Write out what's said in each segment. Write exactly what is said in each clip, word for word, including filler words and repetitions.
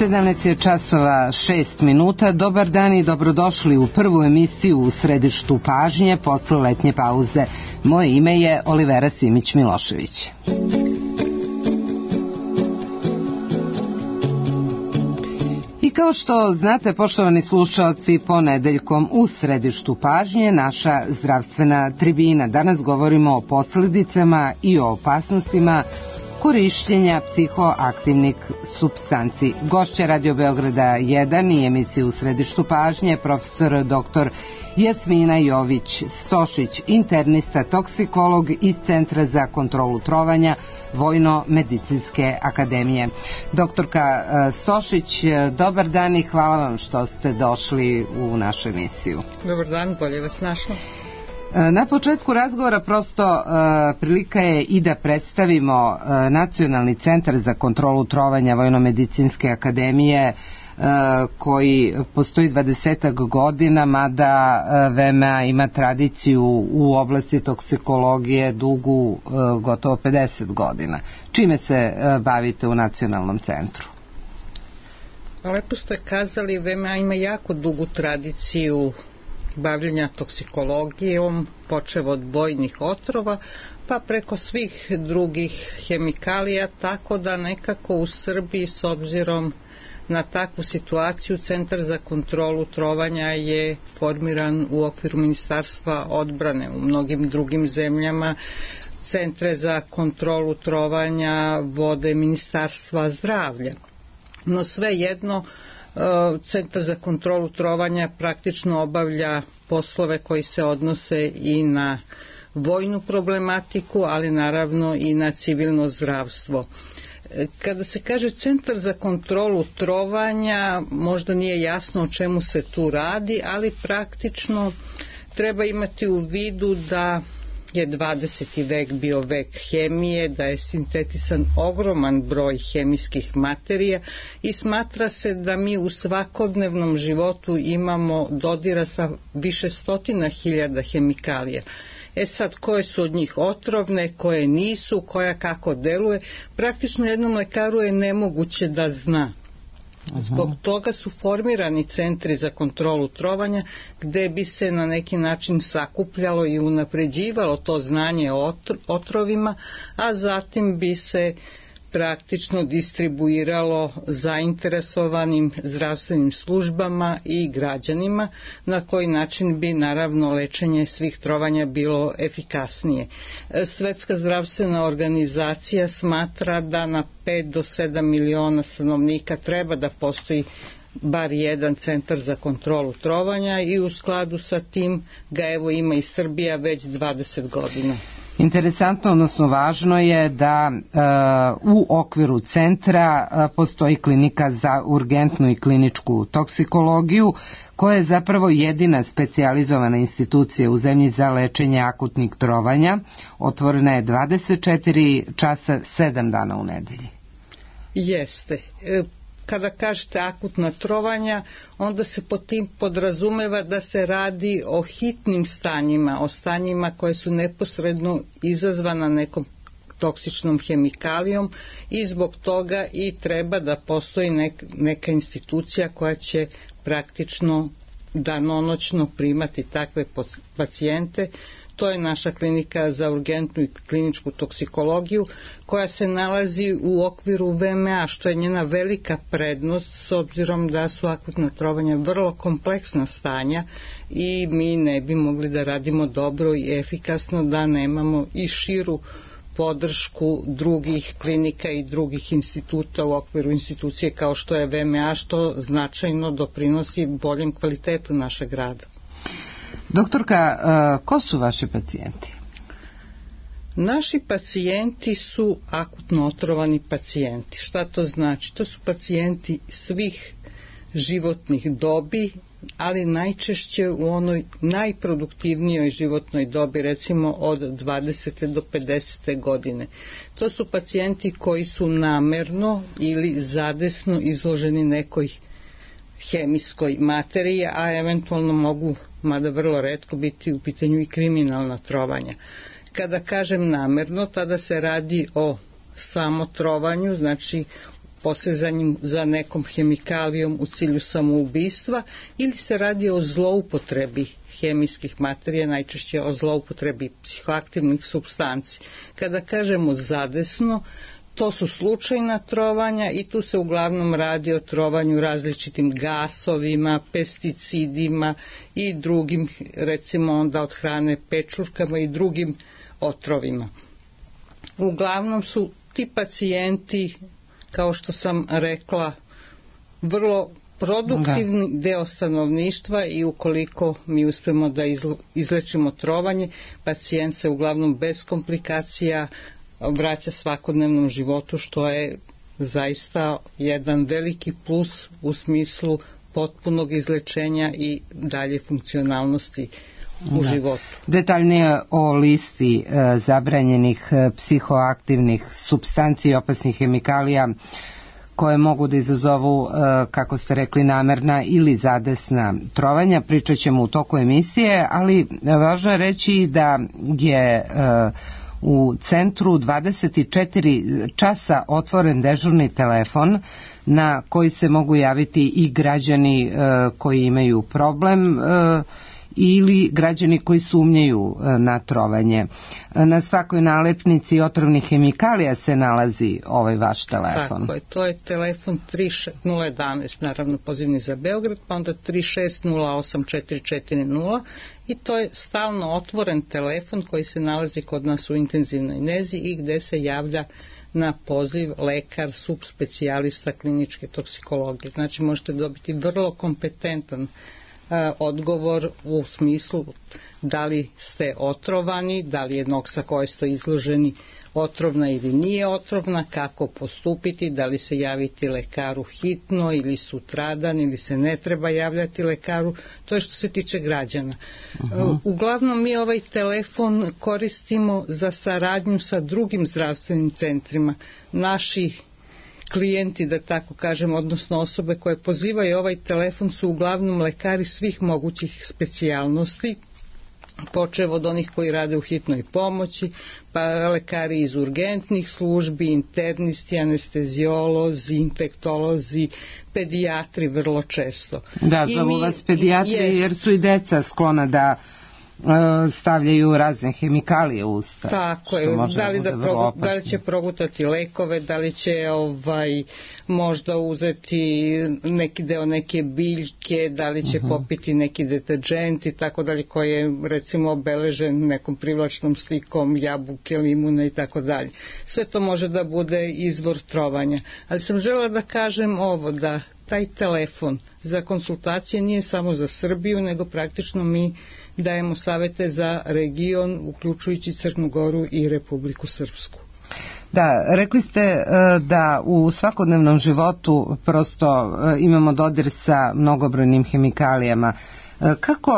sedamnaest je časova šest minuta. Dobar dan i dobrodošli u prvu emisiju u središtu pažnje posle letnje pauze. Moje ime je Olivera Simić-Milošević. I kao što znate, poštovani slušaoci, ponedeljkom u središtu pažnje naša zdravstvena tribina. Danas govorimo o posljedicama i o opasnostima korišćenja psihoaktivnih supstanci. Gošća Radio Beograda jedan i emisije u središtu pažnje profesor doktor Jasmina Jović-Stošić, internista toksikolog iz Centra za kontrolu trovanja Vojno-medicinske akademije. Doktorka Stošić, dobar dan i hvala vam što ste došli u našu emisiju. Dobar dan, bolje vas našla. Na početku razgovora prosto uh, prilika je i da predstavimo uh, Nacionalni centar za kontrolu trovanja Vojno-medicinske akademije uh, koji postoji dvadesetak godina, mada uh, V M A ima tradiciju u oblasti toksikologije dugu uh, gotovo pedeset godina. Čime se uh, bavite u Nacionalnom centru? Lepo ste kazali, V M A ima jako dugu tradiciju bavljenja toksikologijom, počev od bojnih otrova, pa preko svih drugih hemikalija, tako da nekako u Srbiji, s obzirom na takvu situaciju, Centar za kontrolu trovanja je formiran u okviru Ministarstva odbrane. U mnogim drugim zemljama centre za kontrolu trovanja vode Ministarstva zdravlja. No svejedno, Centar za kontrolu trovanja praktično obavlja poslove koji se odnose i na vojnu problematiku, ali naravno i na civilno zdravstvo. Kada se kaže Centar za kontrolu trovanja, možda nije jasno o čemu se tu radi, ali praktično treba imati u vidu da je dvadeseti vek bio vek hemije, da je sintetisan ogroman broj hemijskih materija i smatra se da mi u svakodnevnom životu imamo dodira sa više stotina hiljada hemikalija. E sad, koje su od njih otrovne, koje nisu, koja kako deluje, praktično jednom lekaru je nemoguće da zna. Zbog toga su formirani centri za kontrolu trovanja gde bi se na neki način sakupljalo i unapređivalo to znanje o otrovima, a zatim bi se praktično distribuiralo zainteresovanim zdravstvenim službama i građanima, na koji način bi naravno lečenje svih trovanja bilo efikasnije. Svetska zdravstvena organizacija smatra da na pet do sedam miliona stanovnika treba da postoji bar jedan centar za kontrolu trovanja i u skladu sa tim ga evo ima i Srbija već dvadeset godina. Interesantno, odnosno važno je da uh, u okviru centra uh, postoji klinika za urgentnu i kliničku toksikologiju, koja je zapravo jedina specijalizovana institucija u zemlji za lečenje akutnih trovanja. Otvorena je dvadeset četiri časa, sedam dana u nedelji. Jeste. E, Kada kažete akutna trovanja, onda se pod tim podrazumeva da se radi o hitnim stanjima, o stanjima koje su neposredno izazvana nekom toksičnom hemikalijom i zbog toga i treba da postoji nek, neka institucija koja će praktično danonoćno primati takve pacijente. To je naša klinika za urgentnu i kliničku toksikologiju koja se nalazi u okviru V M A, što je njena velika prednost s obzirom da su akutna trovanja vrlo kompleksna stanja i mi ne bi mogli da radimo dobro i efikasno da nemamo i širu podršku drugih klinika i drugih instituta u okviru institucije kao što je V M A, što značajno doprinosi boljem kvalitetu našeg rada. Doktorka, ko su vaši pacijenti? Naši pacijenti su akutno otrovani pacijenti. Šta to znači? To su pacijenti svih životnih dobi, ali najčešće u onoj najproduktivnijoj životnoj dobi, recimo od dvadesete do pedesete godine. To su pacijenti koji su namerno ili zadesno izloženi nekoj hemijskoj materiji, a eventualno mogu, mada vrlo retko, biti u pitanju i kriminalna trovanja. Kada kažem namerno, tada se radi o samotrovanju, znači posezanjem za nekom hemikalijom u cilju samoubistva ili se radi o zloupotrebi hemijskih materija, najčešće o zloupotrebi psihoaktivnih supstanci. Kada kažemo zadesno, to su slučajna trovanja i tu se uglavnom radi o trovanju različitim gasovima, pesticidima i drugim, recimo onda od hrane pečurkama i drugim otrovima. Uglavnom su ti pacijenti, kao što sam rekla, vrlo produktivni da. deo stanovništva i ukoliko mi uspemo da izlečimo trovanje, pacijent se uglavnom bez komplikacija vraća svakodnevnom životu, što je zaista jedan veliki plus u smislu potpunog izlečenja i dalje funkcionalnosti u da. životu. Detaljnije o listi e, zabranjenih e, psihoaktivnih supstanci i opasnih hemikalija koje mogu da izazovu, e, kako ste rekli, namerna ili zadesna trovanja, pričat ćemo u toku emisije, ali važno je reći da je e, u centru dvadeset četiri časa otvoren dežurni telefon na koji se mogu javiti i građani e, koji imaju problem e, ili građani koji sumnjaju na trovanje. Na svakoj nalepnici otrovnih hemikalija se nalazi ovaj vaš telefon. Tako je, to je telefon tri šest nula jedan, naravno pozivni za Beograd, pa onda tri šest nula osam četiri četiri nula i to je stalno otvoren telefon koji se nalazi kod nas u intenzivnoj nezi i gde se javlja na poziv lekar, subspecijalista kliničke toksikologije. Znači možete dobiti vrlo kompetentan odgovor u smislu da li ste otrovani, da li je noksa kojoj ste izloženi otrovna ili nije otrovna, kako postupiti, da li se javiti lekaru hitno ili sutradan ili se ne treba javljati lekaru, to je što se tiče građana. Uh-huh. Uglavnom mi ovaj telefon koristimo za saradnju sa drugim zdravstvenim centrima. Naši klijenti, da tako kažem, odnosno osobe koje pozivaju ovaj telefon su uglavnom lekari svih mogućih specijalnosti, počev od onih koji rade u hitnoj pomoći, pa lekari iz urgentnih službi, internisti, anestezijolozi, infektolozi, pedijatri vrlo često. Da, zovu vas pedijatri je, jer su i deca sklona da stavljaju razne hemikalije u usta. Tako je, da li, da, progu, da li će progutati lekove, da li će ovaj, možda uzeti neki deo neke biljke, da li će uh-huh. popiti neki deterđent i tako dalje, koji je recimo obeležen nekom privlačnom slikom jabuke, limuna i tako dalje. Sve to može da bude izvor trovanja. Ali sam želela da kažem ovo, da taj telefon za konsultacije nije samo za Srbiju, nego praktično mi dajemo savete za region, uključujući Crnu Goru i Republiku Srpsku. Da, rekli ste da u svakodnevnom životu prosto imamo dodir sa mnogobrojnim hemikalijama. Kako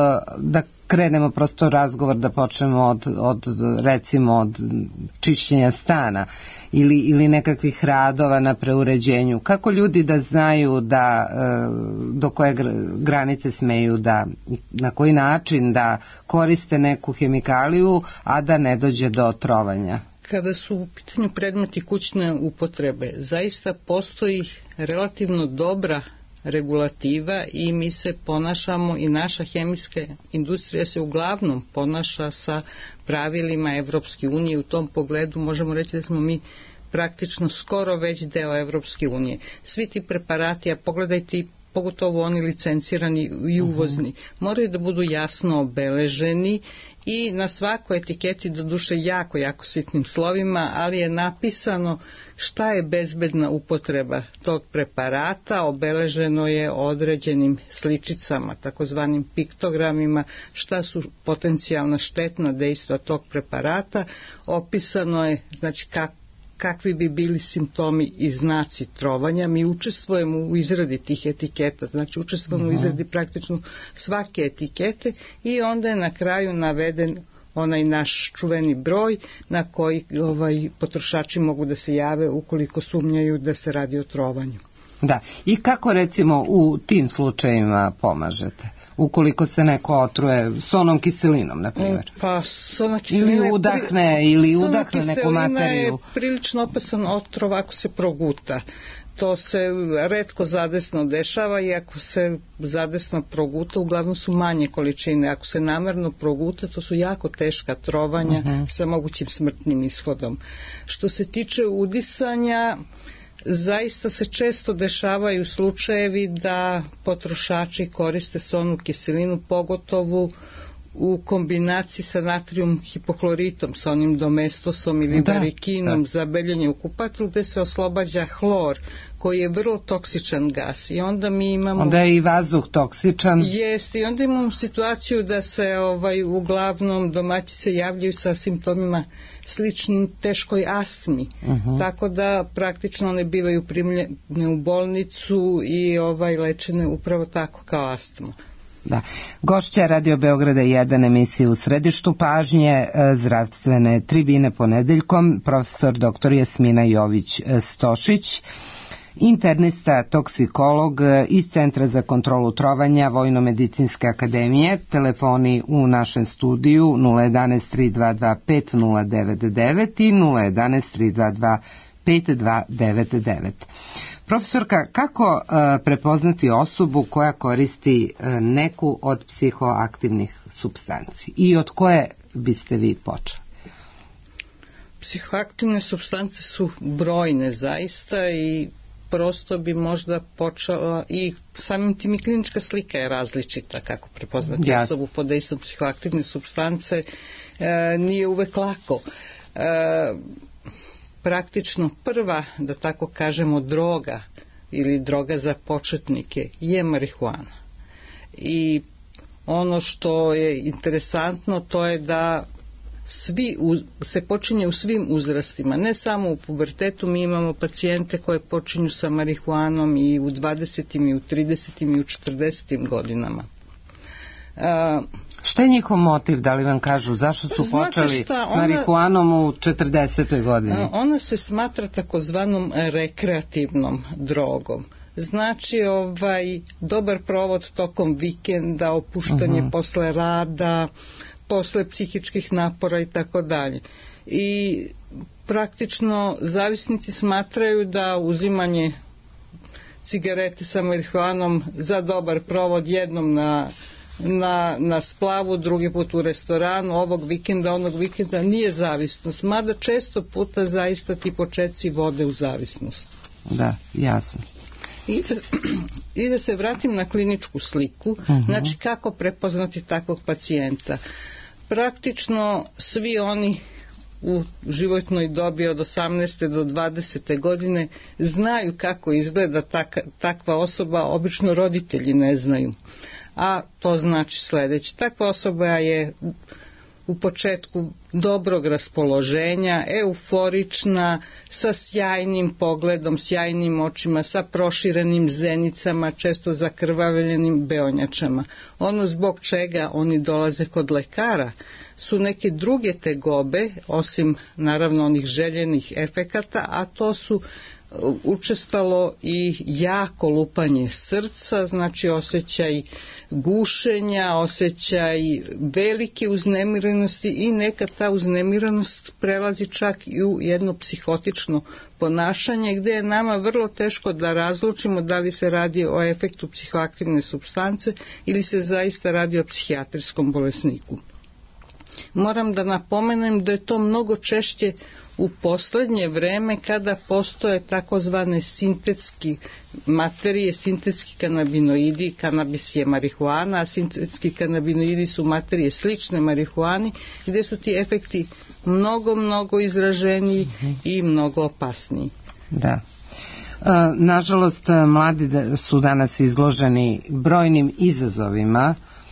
da krenemo prosto razgovor, da počnemo od, od recimo od čišćenja stana ili, ili nekakvih radova na preuređenju? Kako ljudi da znaju da do koje granice smeju da, na koji način da koriste neku hemikaliju, a da ne dođe do trovanja? Kada su u pitanju predmeti kućne upotrebe, zaista postoji relativno dobra regulativa i mi se ponašamo i naša hemijska industrija se uglavnom ponaša sa pravilima Evropske unije. U tom pogledu možemo reći da smo mi praktično skoro već deo Evropske unije. Svi ti preparati, a pogledajte pogotovo oni licencirani i uvozni, moraju da budu jasno obeleženi i na svakoj etiketi, doduše jako, jako sitnim slovima, ali je napisano šta je bezbedna upotreba tog preparata, obeleženo je određenim sličicama, takozvanim piktogramima, šta su potencijalna štetna dejstva tog preparata, opisano je, znači, kako kakvi bi bili simptomi i znaci trovanja. Mi učestvujemo u izradi tih etiketa, znači učestvujemo uh-huh. u izradi praktično svake etikete i onda je na kraju naveden onaj naš čuveni broj na koji ovaj, potrošači mogu da se jave ukoliko sumnjaju da se radi o trovanju. Da, i kako recimo u tim slučajevima pomažete? ukoliko se neko otruje sonom kiselinom, na primjer? Pa sona kiselina ili udahne, ili udahne neku materiju. Sona kiselina je prilično opasan otrov ako se proguta. To se retko zadesno dešava i ako se zadesno proguta, uglavnom su manje količine. Ako se namerno proguta, to su jako teška trovanja uh-huh. sa mogućim smrtnim ishodom. Što se tiče udisanja, zaista se često dešavaju slučajevi da potrošači koriste sonu kiselinu, pogotovo u kombinaciji sa natrijum hipohloritom, sa onim domestosom ili da, barikinom da. za beljenje u kupatlu, gde se oslobađa hlor, koji je vrlo toksičan gas. I onda mi imamo... Onda je i vazduh toksičan. Jeste, i onda imamo situaciju da se ovaj, uglavnom domaćice javljaju sa simptomima sličnim teškoj astmi. Uh-huh. Tako da praktično one bivaju primljene u bolnicu i ovaj, lečene upravo tako kao astma. Da. Gošća Radio Beograda jedan emisije u središtu pažnje zdravstvene tribine ponedeljkom, profesor doktor Jasmina Jović-Stošić, internista, toksikolog iz Centra za kontrolu trovanja Vojno-medicinske akademije. Telefoni u našem studiju nula jedanaest tri dva dva pet nula devet devet i nula jedanaest tri dva dva pet dva devet devet. Profesorka, kako uh, prepoznati osobu koja koristi uh, neku od psihoaktivnih supstanci i od koje biste vi počeli? Psihoaktivne supstance su brojne zaista i prosto bi možda počela i samim tim i klinička slika je različita kako prepoznati Jasne. osobu pod dejstvom psihoaktivne supstance e, nije uvek lako. E, praktično prva, da tako kažemo, droga ili droga za početnike je marihuana. I ono što je interesantno to je da svi uz, se počinje u svim uzrastima, ne samo u pubertetu. Mi imamo pacijente koje počinju sa marihuanom i u dvadesetim i u tridesetim i u četrdesetim godinama. A, Šta je njihov motiv, da li vam kažu, zašto su počeli šta, s marihuanom ona, u četrdesetoj godini? Ona se smatra takozvanom rekreativnom drogom. Znači ovaj dobar provod tokom vikenda, opuštanje uh-huh. posle rada, posle psihičkih napora i tako dalje. I praktično zavisnici smatraju da uzimanje cigarete sa marihuanom za dobar provod jednom na Na, na splavu, drugi put u restoranu, ovog vikenda, onog vikenda, nije zavisnost, mada često puta zaista ti početci vode u zavisnost. Da, jasno. I da, i da se vratim na kliničku sliku, uh-huh. znači kako prepoznati takvog pacijenta. Praktično svi oni u životnoj dobi od osamnaeste do dvadesete godine znaju kako izgleda tak, takva osoba, obično roditelji ne znaju. A to znači sljedeće. Takva osoba je u početku dobrog raspoloženja, euforična, sa sjajnim pogledom, sjajnim očima, sa proširenim zenicama, često zakrvavljenim beonjačama. Ono zbog čega oni dolaze kod lekara su neke druge tegobe, osim naravno onih željenih efekata, a to su učestalo i jako lupanje srca, znači osjećaj gušenja, osjećaj velike uznemirenosti i neka ta uznemiranost prelazi čak i u jedno psihotično ponašanje gdje je nama vrlo teško da razlučimo da li se radi o efektu psihoaktivne supstance ili se zaista radi o psihijatrijskom bolesniku. Moram da napomenem da je to mnogo češće u posljednje vreme kada postoje takozvane sintetski materije, sintetski kanabinoidi, kanabis je marihuana, a sintetski kanabinoidi su materije slične marihuani, gdje su ti efekti mnogo, mnogo izraženiji mm-hmm. i mnogo opasniji. Da. Nažalost, mladi su danas izloženi brojnim izazovima,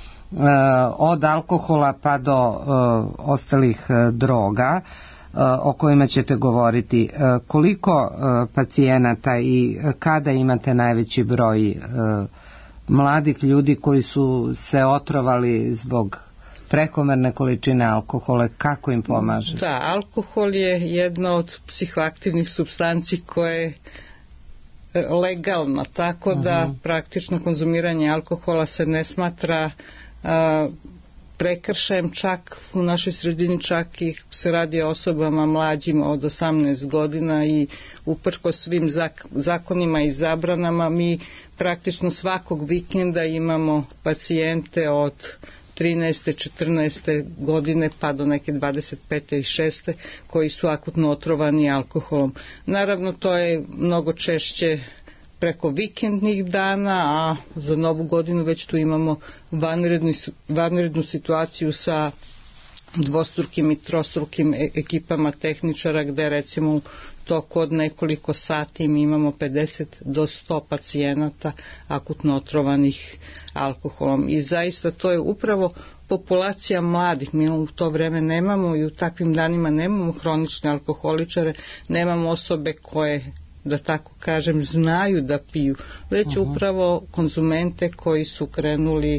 od alkohola pa do ostalih droga, o kojima ćete govoriti. Koliko pacijenata i kada imate najveći broj mladih ljudi koji su se otrovali zbog prekomerne količine alkohola, kako im pomaže? Da, alkohol je jedna od psihoaktivnih supstanci koje legalna, tako da uh-huh. praktično konzumiranje alkohola se ne smatra a, prekršajem, čak u našoj sredini čak i se radi o osobama mlađim od osamnaest godina i uprkos svim zak- zakonima i zabranama mi praktično svakog vikenda imamo pacijente od trinaeste, četrnaeste godine pa do neke dvadeset pete i šeste koji su akutno otrovani alkoholom. Naravno to je mnogo češće preko vikendnih dana, a za novu godinu već tu imamo vanrednu, vanrednu situaciju sa dvostrukim i trostrukim ekipama tehničara gde recimo to kod nekoliko sati mi imamo pedeset do sto pacijenata akutno otrovanih alkoholom i zaista to je upravo populacija mladih. Mi u to vreme nemamo i u takvim danima nemamo hronične alkoholičare, nemamo osobe koje da tako kažem znaju da piju, već uh-huh. upravo konzumente koji su krenuli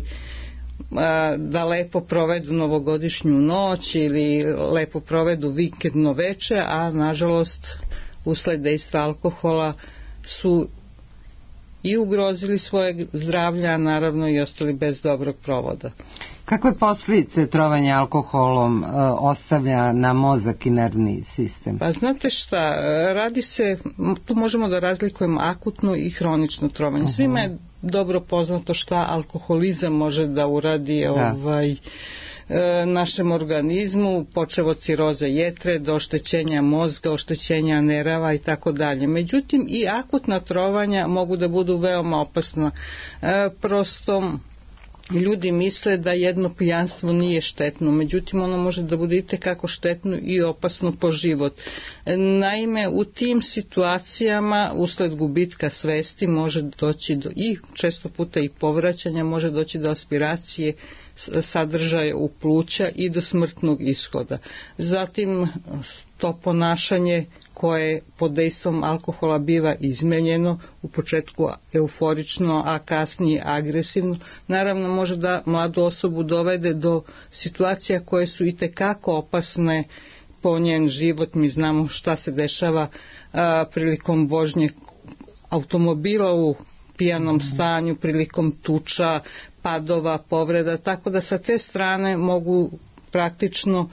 da lepo provedu novogodišnju noć ili lepo provedu vikendno veče, a nažalost usled dejstva alkohola su i ugrozili svoje zdravlje, a naravno i ostali bez dobrog provoda. Kakve posljedice trovanje alkoholom e, ostavlja na mozak i nervni sistem? Pa znate šta, radi se, tu možemo da razlikujemo akutno i hronično trovanje. Uh-huh. Svima je dobro poznato šta alkoholizam može da uradi da. ovaj e, našem organizmu, počev od ciroze jetre do oštećenja mozga, oštećenja nerava i tako dalje. Međutim, i akutna trovanja mogu da budu veoma opasna. E, prosto ljudi misle da jedno pijanstvo nije štetno, međutim ono može da bude itekako štetno i opasno po život. Naime, u tim situacijama usled gubitka svesti može doći do i često puta i povraćanja, može doći do aspiracije sadržaja u pluća i do smrtnog ishoda. Zatim to ponašanje koje pod dejstvom alkohola biva izmenjeno, u početku euforično, a kasnije agresivno, naravno može da mladu osobu dovede do situacija koje su itekako opasne po njen život. Mi znamo šta se dešava a, prilikom vožnje automobila u pijanom stanju, prilikom tuča, padova, povreda, tako da sa te strane mogu praktično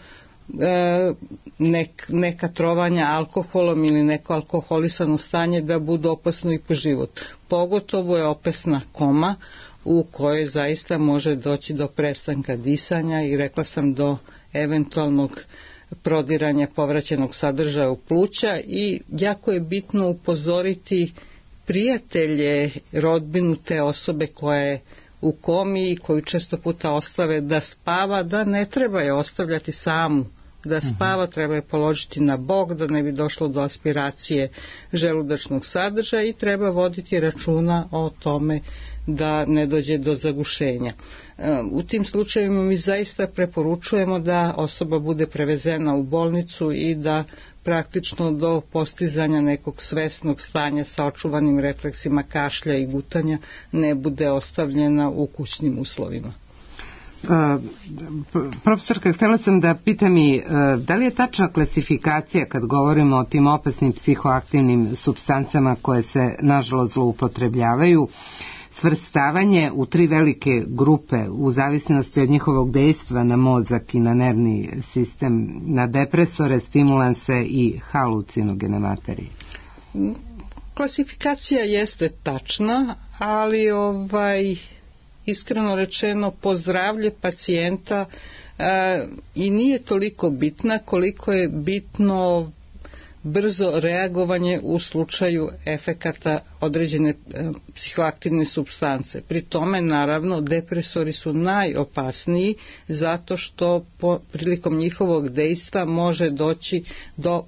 e, nek, neka trovanja alkoholom ili neko alkoholisano stanje da budu opasno i po život. Pogotovo je opasna koma u kojoj zaista može doći do prestanka disanja i rekla sam do eventualnog prodiranja povraćenog sadržaja u pluća i jako je bitno upozoriti prijatelje, rodbinu te osobe koja je u komi i koju često puta ostave da spava, da ne treba je ostavljati samu da spava, treba je položiti na bok da ne bi došlo do aspiracije želudačnog sadržaja i treba voditi računa o tome da ne dođe do zagušenja. U tim slučajevima mi zaista preporučujemo da osoba bude prevezena u bolnicu i da praktično do postizanja nekog svesnog stanja sa očuvanim refleksima kašlja i gutanja ne bude ostavljena u kućnim uslovima. Uh, profesorka, htjela sam da pitam i uh, da li je tačna klasifikacija kad govorimo o tim opasnim psihoaktivnim supstancama koje se nažalost zloupotrebljavaju, svrstavanje u tri velike grupe u zavisnosti od njihovog dejstva na mozak i na nervni sistem, na depresore, stimulanse i halucinogene materije? Klasifikacija jeste tačna, ali ovaj iskreno rečeno po zdravlje pacijenta e, i nije toliko bitna koliko je bitno brzo reagovanje u slučaju efekata određene e, psihoaktivne supstance. Pri tome naravno depresori su najopasniji zato što po, prilikom njihovog dejstva može doći do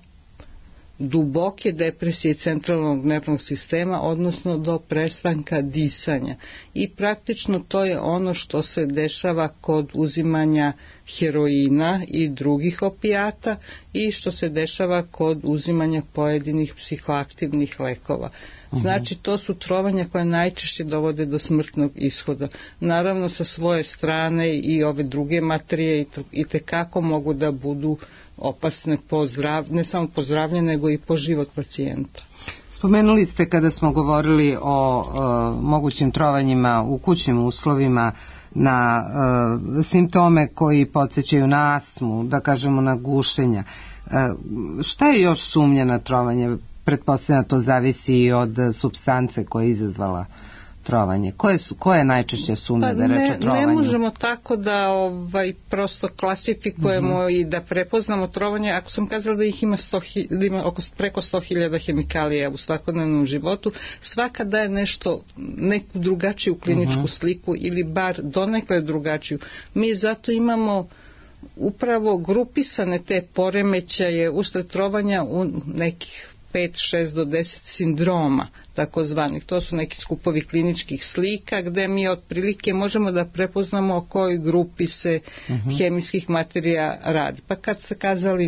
duboke depresije centralnog nervnog sistema, odnosno do prestanka disanja. I praktično to je ono što se dešava kod uzimanja heroina i drugih opijata i što se dešava kod uzimanja pojedinih psihoaktivnih lekova. Znači to su trovanja koje najčešće dovode do smrtnog ishoda. Naravno sa svoje strane i ove druge materije i tekako mogu da budu opasne po zdrav, ne samo po zdravlje nego i po život pacijenta. Spomenuli ste kada smo govorili o, o mogućim trovanjima u kućnim uslovima na e, simptome koji podsjećaju na astmu, da kažemo na gušenja. E, šta je još sumnja na trovanje? Pretpostavljam to zavisi i od supstance koja je izazvala trovanje. Koje su, koje je najčešće sumnja pa da reče o trovanju? Ne možemo tako da ovaj, prosto klasifikujemo mm-hmm. i da prepoznamo trovanje. Ako sam kazala da ih ima, sto, da ima oko, preko sto hiljada hemikalija u svakodnevnom životu, svaka daje nešto, neku drugačiju kliničku mm-hmm. sliku ili bar donekle drugačiju. Mi zato imamo upravo grupisane te poremećaje usred trovanja u nekih pet, šest do deset sindroma takozvanih. To su neki skupovi kliničkih slika gdje mi otprilike možemo da prepoznamo o kojoj grupi se uh-huh. hemijskih materija radi. Pa kad ste kazali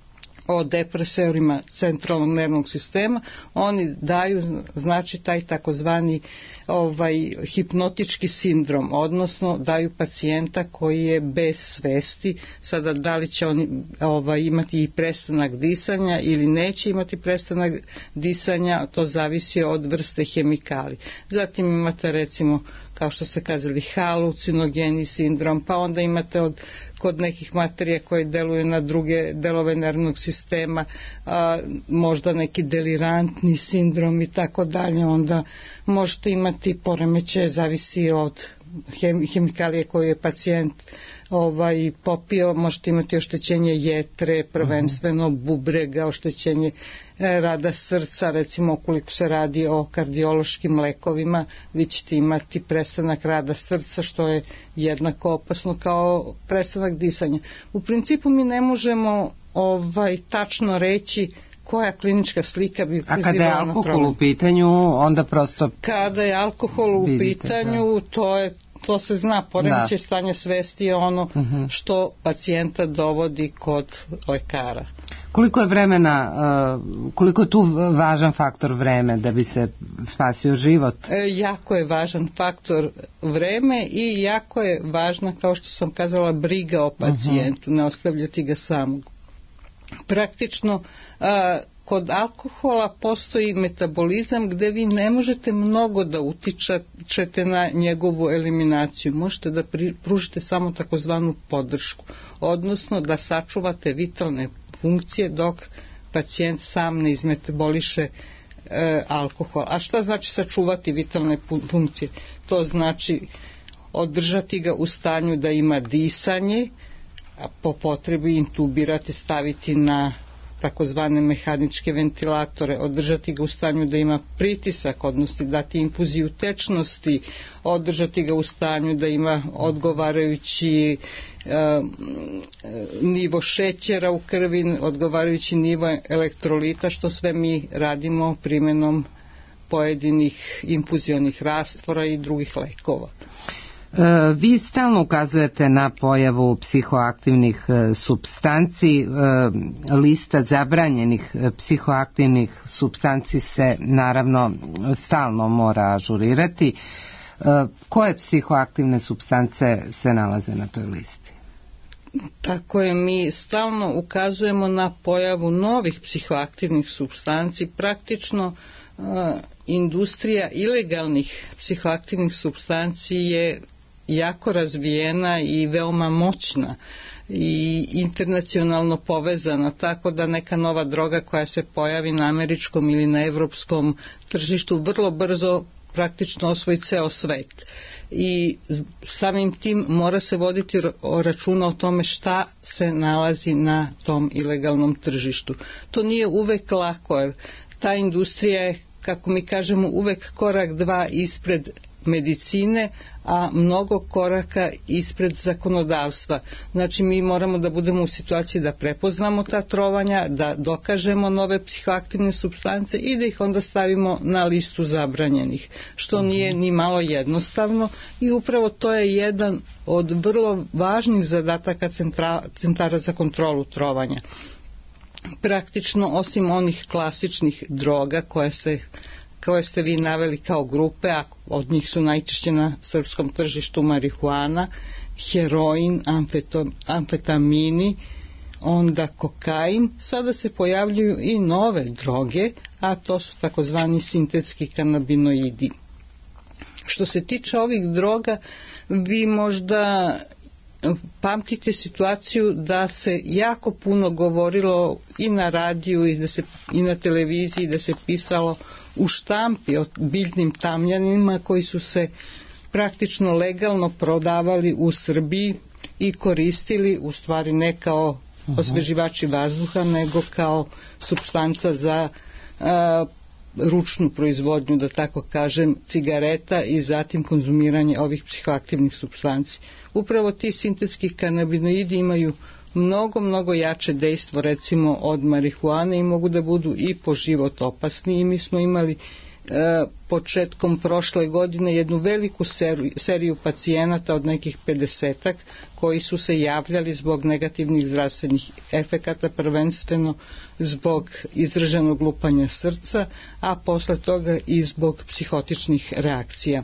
o depresorima centralnog nervnog sistema, oni daju znači taj takozvani ovaj hipnotički sindrom, odnosno daju pacijenta koji je bez svesti. Sada da li će on ovaj, imati i prestanak disanja ili neće imati prestanak disanja, to zavisi od vrste hemikalija. Zatim imate recimo, kao što ste kazali, halucinogeni sindrom, pa onda imate od, kod nekih materija koje deluju na druge delove nervnog sistema, a, možda neki delirantni sindrom i tako dalje. Onda možete imati poremećaje, zavisi od hem, hemikalije koju je pacijent ovaj, popio, možete imati oštećenje jetre, prvenstveno bubrega, oštećenje rada srca, recimo ukoliko se radi o kardiološkim lekovima, vi ćete imati prestanak rada srca, što je jednako opasno kao prestanak disanja. U principu mi ne možemo ovaj, tačno reći koja klinička slika bi ukazivala na trovanje. A kada je alkohol u pitanju, onda prosto... Kada je alkohol u vidite, pitanju, da. to je to se zna, poremećaj stanja svesti je ono uh-huh. što pacijenta dovodi kod lekara. Koliko je vremena, uh, koliko je tu važan faktor vreme da bi se spasio život? E, jako je važan faktor vreme i jako je važna, kao što sam kazala, briga o pacijentu, uh-huh. ne ostavljati ga samog. Praktično, uh, kod alkohola postoji metabolizam gdje vi ne možete mnogo da utičete na njegovu eliminaciju. Možete da pružite samo takozvanu podršku, odnosno da sačuvate vitalne funkcije dok pacijent sam ne izmetaboliše e, alkohol. A šta znači sačuvati vitalne funkcije? To znači održati ga u stanju da ima disanje, a po potrebi intubirati, staviti na takozvane mehaničke ventilatore, održati ga u stanju da ima pritisak, odnosno dati infuziju tečnosti, održati ga u stanju da ima odgovarajući e, nivo šećera u krvi, odgovarajući nivo elektrolita, što sve mi radimo primjenom pojedinih infuzionih rastvora i drugih lekova. Vi stalno ukazujete na pojavu psihoaktivnih supstanci. Lista zabranjenih psihoaktivnih supstanci se naravno stalno mora ažurirati. Koje psihoaktivne supstance se nalaze na toj listi? Tako je, mi stalno ukazujemo na pojavu novih psihoaktivnih supstanci. Praktično uh, industrija ilegalnih psihoaktivnih supstanci je jako razvijena i veoma moćna i internacionalno povezana, tako da neka nova droga koja se pojavi na američkom ili na evropskom tržištu vrlo brzo praktično osvoji ceo svet. I samim tim mora se voditi računa o tome šta se nalazi na tom ilegalnom tržištu. To nije uvek lako, jer ta industrija je, kako mi kažemo, uvek korak dva ispred medicine, a mnogo koraka ispred zakonodavstva. Znači mi moramo da budemo u situaciji da prepoznamo ta trovanja, da dokažemo nove psihoaktivne supstance i da ih onda stavimo na listu zabranjenih, što nije ni malo jednostavno i upravo to je jedan od vrlo važnih zadataka centra, centara za kontrolu trovanja. Praktično, osim onih klasičnih droga koje se koje ste vi naveli kao grupe, a od njih su najčešće na srpskom tržištu marihuana, heroin, amfeto, amfetamini, onda kokain. Sada se pojavljuju i nove droge, a to su takozvani sintetski kanabinoidi. Što se tiče ovih droga, vi možda pamtite situaciju da se jako puno govorilo i na radiju i, da se, i na televiziji, da se pisalo u štampi o biljnim tamjanima koji su se praktično legalno prodavali u Srbiji i koristili u stvari ne kao osveživači vazduha, nego kao supstanca za a, ručnu proizvodnju, da tako kažem, cigareta i zatim konzumiranje ovih psihoaktivnih supstanci. Upravo ti sintetski kanabinoidi imaju mnogo, mnogo jače dejstvo recimo od marihuane i mogu da budu i po život opasni i mi smo imali e, početkom prošle godine jednu veliku seriju, seriju pacijenata od nekih pedesetak koji su se javljali zbog negativnih zdravstvenih efekata, prvenstveno zbog izraženog lupanja srca, a posle toga i zbog psihotičnih reakcija.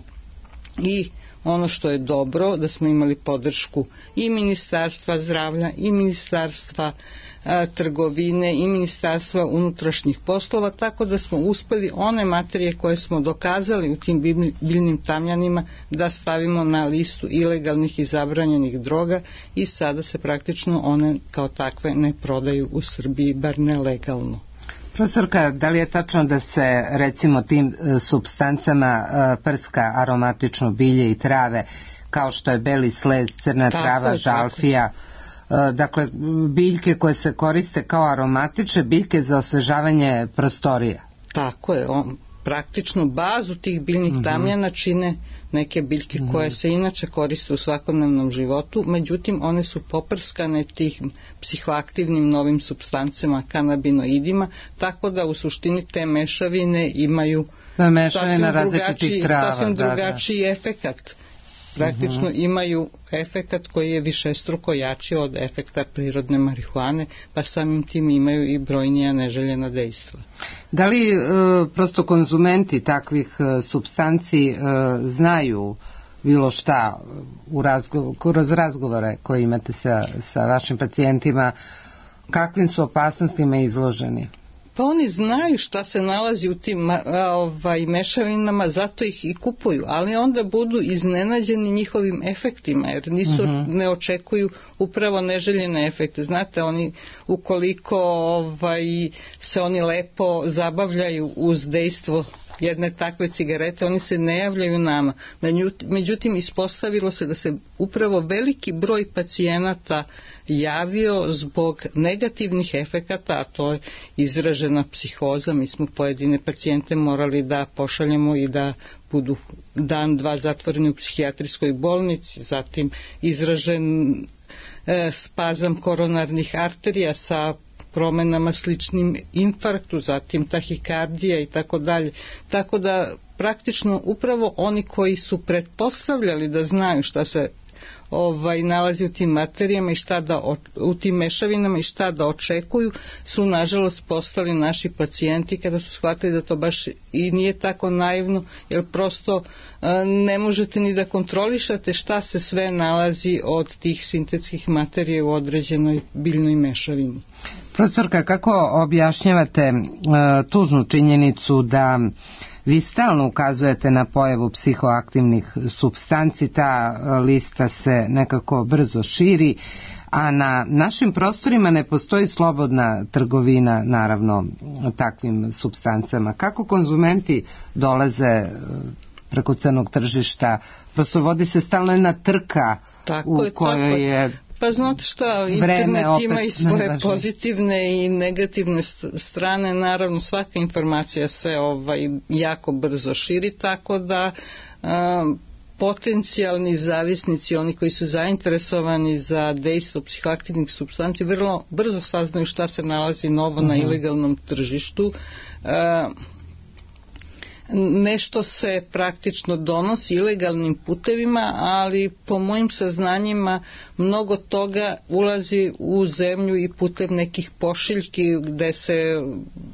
I ono što je dobro, da smo imali podršku i Ministarstva zdravlja, i Ministarstva a, trgovine, i Ministarstva unutrašnjih poslova, tako da smo uspeli one materije koje smo dokazali u tim biljnim tamjanima da stavimo na listu ilegalnih i zabranjenih droga i sada se praktično one kao takve ne prodaju u Srbiji, bar ne legalno. Profesorka, da li je tačno da se recimo tim e, supstancama e, prska aromatično bilje i trave kao što je beli slez, crna tako trava, je, žalfija, e, dakle biljke koje se koriste kao aromatične biljke za osvežavanje prostorija? Tako je, on, praktično bazu tih biljnih mm-hmm. tamjana čine neke biljke mm-hmm. koje se inače koriste u svakodnevnom životu, međutim one su poprskane tih psihoaktivnim novim supstancama, kanabinoidima, tako da u suštini te mešavine imaju da, sasvim drugačiji, trava, sasvim da, drugačiji da. efekat. Praktično uh-huh. imaju efekat koji je višestruko jači od efekta prirodne marihuane, pa samim tim imaju i brojnija neželjena dejstva. Da li e, prosto konzumenti takvih e, supstanci e, znaju bilo šta u razgo- kroz razgovore koje imate sa, sa vašim pacijentima, kakvim su opasnostima izloženi? Pa oni znaju šta se nalazi u tim ovaj, mešavinama, zato ih i kupuju, ali onda budu iznenađeni njihovim efektima, jer nisu, uh-huh. ne očekuju upravo neželjene efekte. Znate, oni ukoliko ovaj, se oni lepo zabavljaju uz dejstvo jedne takve cigarete, oni se ne javljaju nama. Međutim, ispostavilo se da se upravo veliki broj pacijenata javio zbog negativnih efekata, a to je izražena psihoza. Mi smo pojedine pacijente morali da pošaljemo i da budu dan, dva zatvoreni u psihijatrijskoj bolnici, zatim izražen e, spazam koronarnih arterija sa promenama sličnim infarktu, zatim tahikardija i tako dalje. Tako da praktično upravo oni koji su pretpostavljali da znaju šta se ovaj nalazi u tim materijama i šta da u tim mešavinama i šta da očekuju, su nažalost postali naši pacijenti kada su shvatili da to baš i nije tako naivno, jer prosto ne možete ni da kontrolišate šta se sve nalazi od tih sintetskih materija u određenoj biljnoj mešavini. Profesorka, kako objašnjavate uh, tužnu činjenicu da vi stalno ukazujete na pojavu psihoaktivnih supstanci, ta lista se nekako brzo širi, a na našim prostorima ne postoji slobodna trgovina, naravno, takvim supstancama. Kako konzumenti dolaze preko crnog tržišta? Prosto vodi se stalno jedna trka tako u je, kojoj je... Pa znate šta, internet ima i svoje najvažnije pozitivne i negativne strane, naravno svaka informacija se ovaj, jako brzo širi, tako da um, potencijalni zavisnici, oni koji su zainteresovani za dejstvo psihoaktivnih supstanci, vrlo brzo saznaju šta se nalazi novo uh-huh. na ilegalnom tržištu. Uh, nešto se praktično donosi ilegalnim putevima, ali po mojim saznanjima mnogo toga ulazi u zemlju i putem nekih pošiljki gde se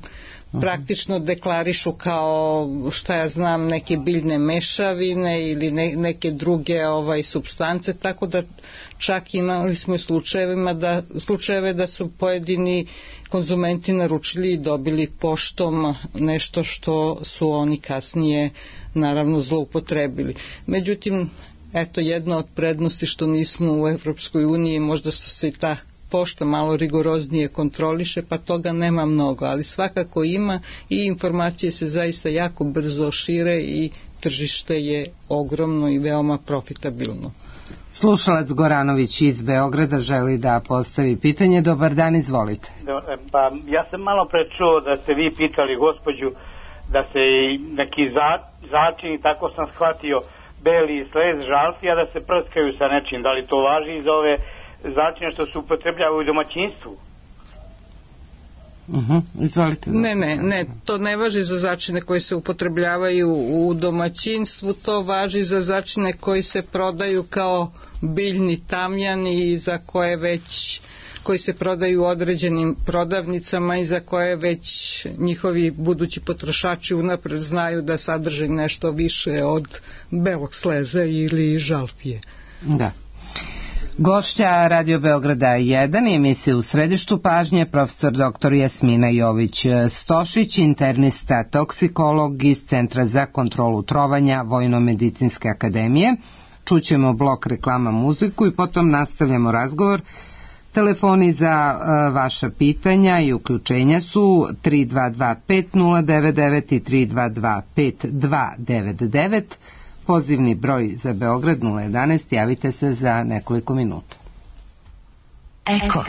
praktično deklarišu kao, šta ja znam, neke biljne mešavine ili ne, neke druge ovaj supstance, tako da čak imali smo slučajevima da, slučajeve da su pojedini konzumenti naručili i dobili poštom nešto što su oni kasnije naravno zloupotrebili. Međutim, eto, jedna od prednosti što nismo u Evropskoj uniji, možda što se i ta pošta malo rigoroznije kontroliše, pa toga nema mnogo, ali svakako ima i informacije se zaista jako brzo šire i tržište je ogromno i veoma profitabilno. Slušalac Goranović iz Beograda želi da postavi pitanje. Dobar dan, izvolite. Pa ja sam malo pre čuo da ste vi pitali gospođu da se neki za, začini, tako sam shvatio, beli slez, žalfija, da se prskaju sa nečim. Da li to važi i za ove začine što se upotrebljavaju u domaćinstvu? Uh-huh. Izvolite. Ne, ne, ne, to ne važi za začine koji se upotrebljavaju u domaćinstvu, to važi za začine koji se prodaju kao biljni tamjan i za koje već, koji se prodaju u određenim prodavnicama i za koje već njihovi budući potrošači unapred znaju da sadrže nešto više od belog sleza ili žalfije. Da. Gošća Radio Beograda jedan i emisije U središtu pažnje profesor doktor Jasmina Jović-Stošić, internista toksikolog iz Centra za kontrolu trovanja Vojno-medicinske akademije. Čućemo blok reklama, muziku i potom nastavljamo razgovor. Telefoni za uh, vaša pitanja i uključenja su tri dva dva pet nula devet devet i tri dva dva pet dva devet devet. Pozivni broj za Beograd nula jedanaest, javite se za nekoliko minuta. Eko.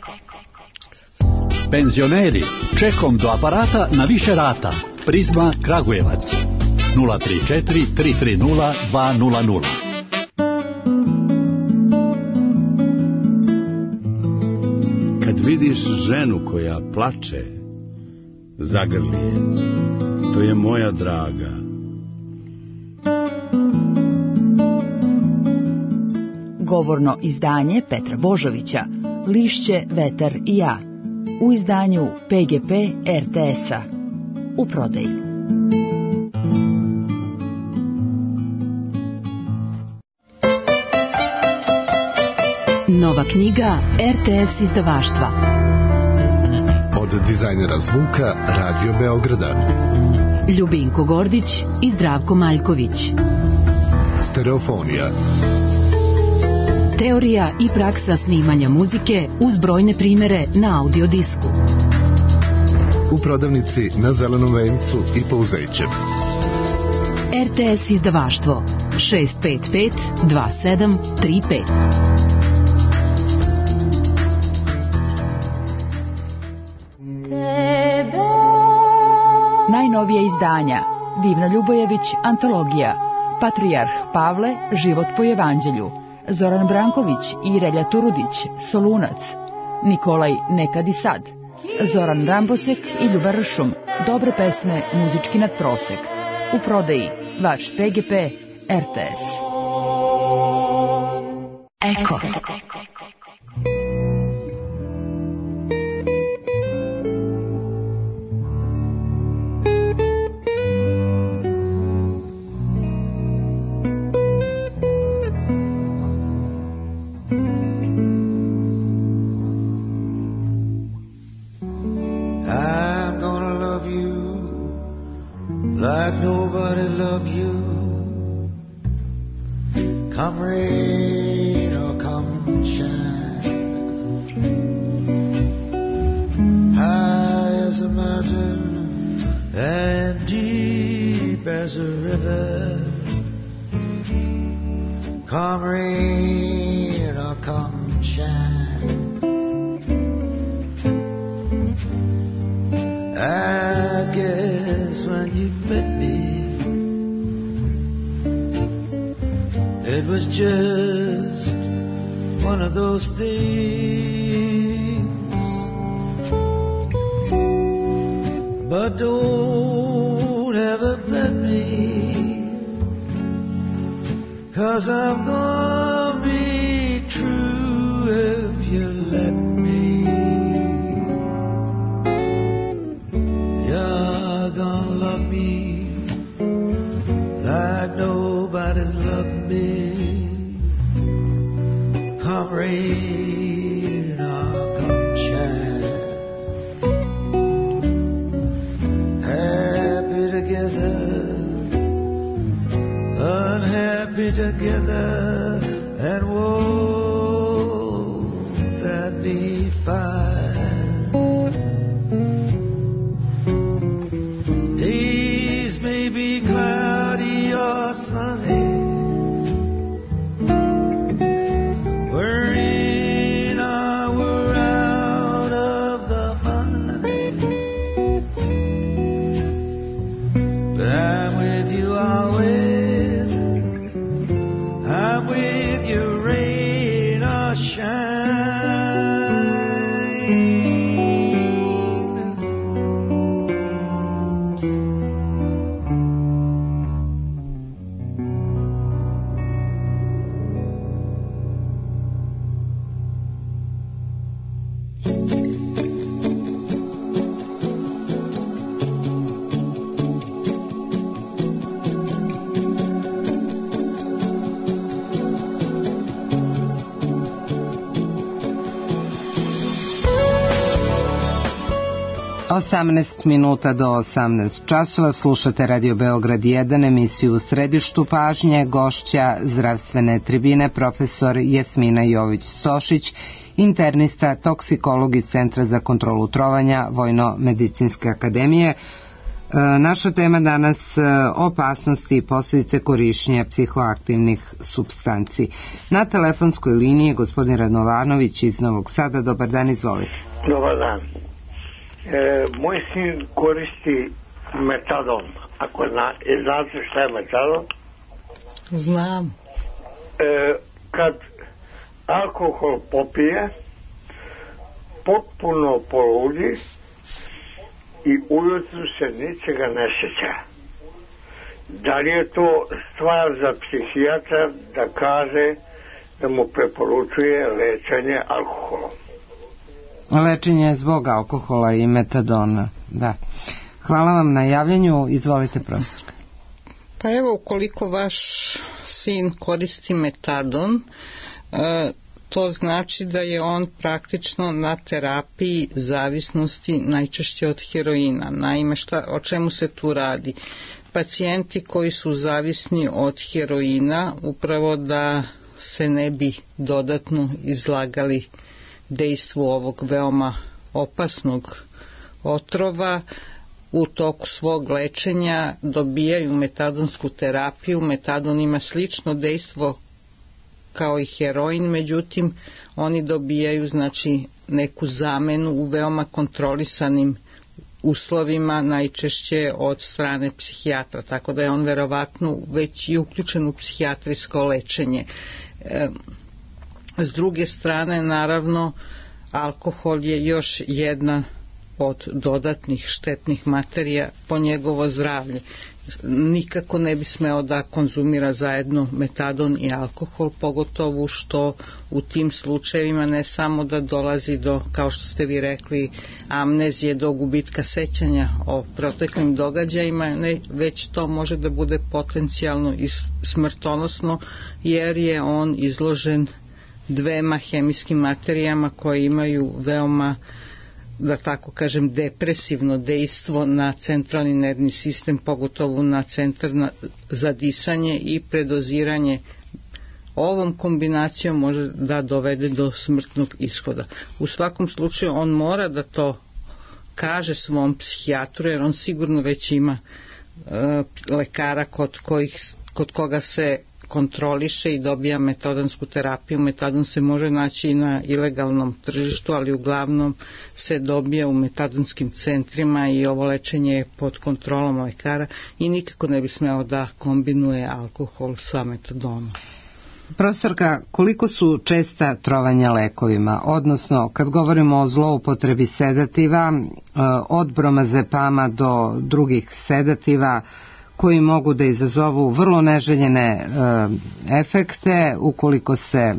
Penzioneri, čekom do aparata na više rata. Prizma Kragujevac nula tri četiri tri tri nula dva nula nula. Kad vidiš ženu koja plače, zagrli je. To je moja draga. Govorno izdanje Petra Božovića, Lišće, vetar i ja, u izdanju P G P R T S-a, u prodaji. Nova knjiga R T S izdavaštva. Od dizajnera zvuka Radio Beograda. Ljubinko Gordić i Zdravko Maljković. Stereofonija. Teorija i praksa snimanja muzike uz brojne primere na audiodisku. U prodavnici na Zelenom vencu i Pouzeće. R T S izdavaštvo šest pet pet dva sedam tri pet. Najnovije izdanja: Divna Ljubojević, antologija, Patrijarh Pavle, život po evanđelju, Zoran Branković i Relja Turudić, Solunac, Nikolaj Nekad i sad, Zoran Rambosek i Ljuba Ršum, dobre pesme, muzički nadprosek. U prodaji Vač P G P R T S. Eko. Yeah. come rain or come shine, happy together, unhappy together, and won't that be fine? Days may be cloudy or sunny, osamnaest minuta do osamnaest časova, slušate Radio Beograd jedan, emisiju U središtu pažnje, gošća zdravstvene tribine profesor Jasmina Jović-Sošić, internista, toksikolog iz Centra za kontrolu trovanja Vojno-medicinske akademije. Naša tema danas opasnosti i posljedice korišćenja psihoaktivnih supstanci. Na telefonskoj liniji gospodin Radovanović iz Novog Sada. Dobar dan, izvolite. Dobar dan. E, moj sin koristi metadon. Ako zna, znate šta je metadon? Znam. E, kad alkohol popije, potpuno poludi i ujutru se ničega ne sjeća. Da li je to stvar za psihijatra da kaže da mu preporučuje lečenje alkoholom? Lečenje zbog alkohola i metadona, da. Hvala vam na javljanju, izvolite profesorka. Pa evo, ukoliko vaš sin koristi metadon, to znači da je on praktično na terapiji zavisnosti, najčešće od heroina. Naime, šta, o čemu se tu radi? Pacijenti koji su zavisni od heroina, upravo da se ne bi dodatno izlagali dejstvu ovog veoma opasnog otrova, u toku svog lečenja dobijaju metadonsku terapiju. Metadon ima slično dejstvo kao i heroin, međutim oni dobijaju znači neku zamenu u veoma kontrolisanim uslovima, najčešće od strane psihijatra, tako da je on verovatno već i uključen u psihijatrijsko lečenje. E, s druge strane, naravno, alkohol je još jedna od dodatnih štetnih materija po njegovo zdravlje. Nikako ne bi smeo da konzumira zajedno metadon i alkohol, pogotovo što u tim slučajevima ne samo da dolazi do, kao što ste vi rekli, amnezije, do gubitka sećanja o proteklim događajima, ne, već to može da bude potencijalno i smrtonosno, jer je on izložen dvema hemijskim materijama koje imaju veoma, da tako kažem, depresivno dejstvo na centralni nervni sistem, pogotovo na centar za disanje, i predoziranje ovom kombinacijom može da dovede do smrtnog ishoda. U svakom slučaju on mora da to kaže svom psihijatru, jer on sigurno već ima e, lekara kod, kojih, kod koga se kontroliše i dobija metadonsku terapiju. Metadon se može naći i na ilegalnom tržištu, ali uglavnom se dobija u metadonskim centrima i ovo lečenje je pod kontrolom lekara i nikako ne bi smeo da kombinuje alkohol sa metadonom. Profesorka, koliko su česta trovanja lekovima, odnosno kad govorimo o zloupotrebi sedativa, od bromazepama do drugih sedativa koji mogu da izazovu vrlo neželjene e, efekte ukoliko se e,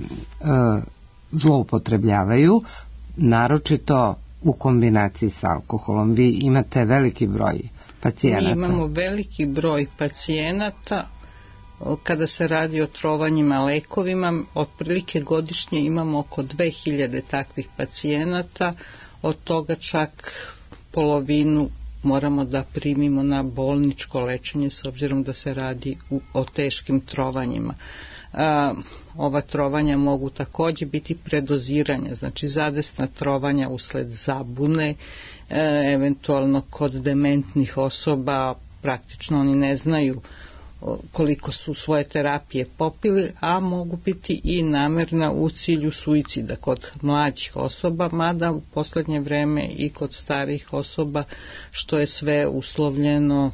zloupotrebljavaju, naročito u kombinaciji sa alkoholom. Vi imate veliki broj pacijenata. Mi imamo veliki broj pacijenata kada se radi o trovanjima lekovima, otprilike godišnje imamo oko dve hiljade takvih pacijenata, od toga čak polovinu moramo da primimo na bolničko lečenje s obzirom da se radi o teškim trovanjima. A, ova trovanja mogu također biti predoziranja, znači zadesna trovanja usled zabune, e, eventualno kod dementnih osoba praktično oni ne znaju koliko su svoje terapije popili, a mogu biti i namerna u cilju suicida kod mlađih osoba, mada u posljednje vreme i kod starijih osoba, što je sve uslovljeno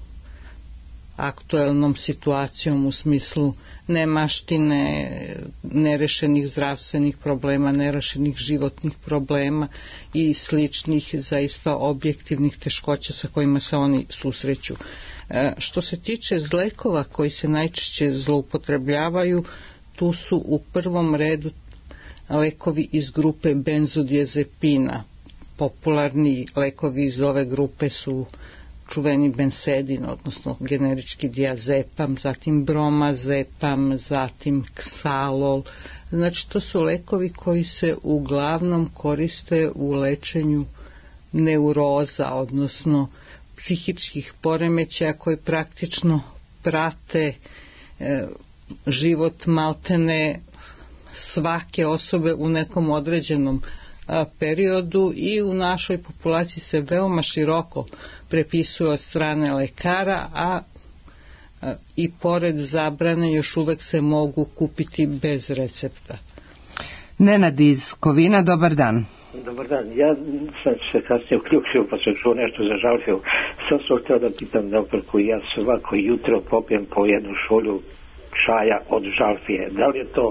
aktuelnom situacijom u smislu nemaštine, nerešenih zdravstvenih problema, nerešenih životnih problema i sličnih zaista objektivnih teškoća sa kojima se oni susreću. E, što se tiče lekova koji se najčešće zloupotrebljavaju, tu su u prvom redu lekovi iz grupe benzodiazepina. Popularni lekovi iz ove grupe su čuveni bensedin, odnosno generički diazepam, zatim bromazepam, zatim ksalol. Znači to su lekovi koji se uglavnom koriste u lečenju neuroza, odnosno psihičkih poremećaja koji praktično prate e, život maltene svake osobe u nekom određenom a, periodu i u našoj populaciji se veoma široko prepisuje od strane lekara, a, a i pored zabrane još uvek se mogu kupiti bez recepta. Nenad iz Kovina, dobar dan. Dobar dan, ja sam se kasnije uključio pa sam čuo nešto za žalfiju. Sam sam htio da pitam doktorku, ja svako jutro popijem po jednu šolju čaja od žalfije. Da li je to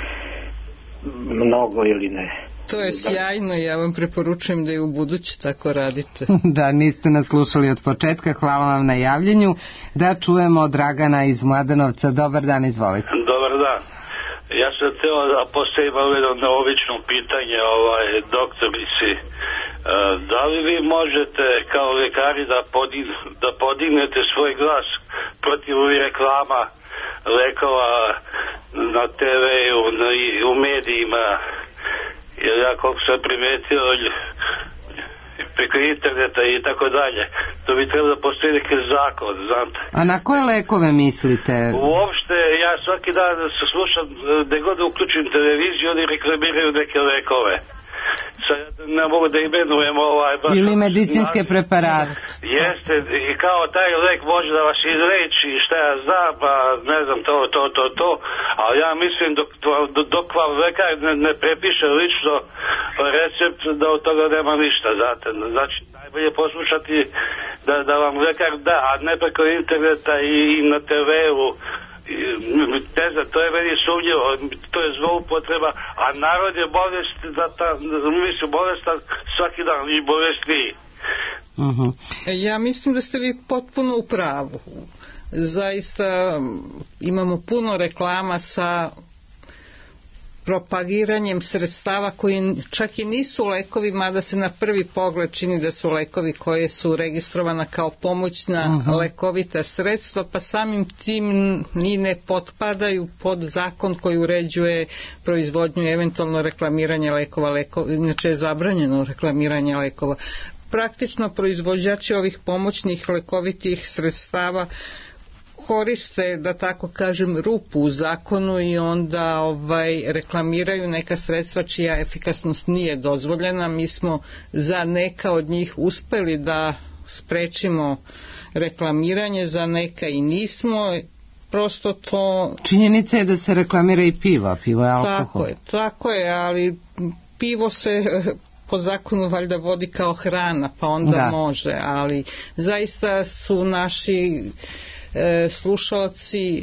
mnogo ili ne? To je sjajno i ja vam preporučujem da i u budući tako radite. Da, niste nas slušali od početka, hvala vam na javljanju. Da čujemo Dragana iz Mladenovca, dobar dan, izvolite. Dobar dan. Ja sam htio da postavim jedno neobično pitanje ovaj, doktorici. E, da li vi možete kao lekari da, podin, da podignete svoj glas protiv reklama lekova na te ve-u, u medijima? Jer ja koliko sam primetio preko interneta i tako dalje, to bi trebalo da postoji neki zakon, znate. A na koje lekove mislite? Uopšte, ja svaki dan se slušam, gde god uključim televiziju, oni reklamiraju neke lekove. Sad ne mogu da imenujem ovaj... Baš, ili medicinske znači, preparate. Jeste, i kao taj lek može da vas izreći, šta ja znam, pa ne znam, to, to, to, to, ali ja mislim dok, dok vam lekar ne, ne prepiše lično recept, da od toga nema ništa, znate. Znači, najbolje poslušati da, da vam lekar da, a ne preko interneta i, i na te ve-u. Ne znam, to je meni sumnjivo, to je zloupotreba, a narod je bolest, da ta, mislim, bolestan svaki dan i bolestniji. Uh-huh. Ja mislim da ste vi potpuno u pravu. Zaista imamo puno reklama sa propagiranjem sredstava koji čak i nisu lekovi, mada se na prvi pogled čini da su lekovi koje su registrovana kao pomoćna uh-huh. lekovita sredstva, pa samim tim ni ne potpadaju pod zakon koji uređuje proizvodnju i eventualno reklamiranje lekova, lekova, inače je zabranjeno reklamiranje lekova. Praktično proizvođači ovih pomoćnih lekovitih sredstava koriste, da tako kažem, rupu u zakonu i onda ovaj, reklamiraju neka sredstva čija efikasnost nije dozvoljena. Mi smo za neka od njih uspeli da sprečimo reklamiranje, za neka i nismo. Prosto to... Činjenica je da se reklamira i pivo, pivo je alkohol. Tako je, tako je, ali pivo se po zakonu valjda vodi kao hrana, pa onda da. Može, ali zaista su naši e, slušalci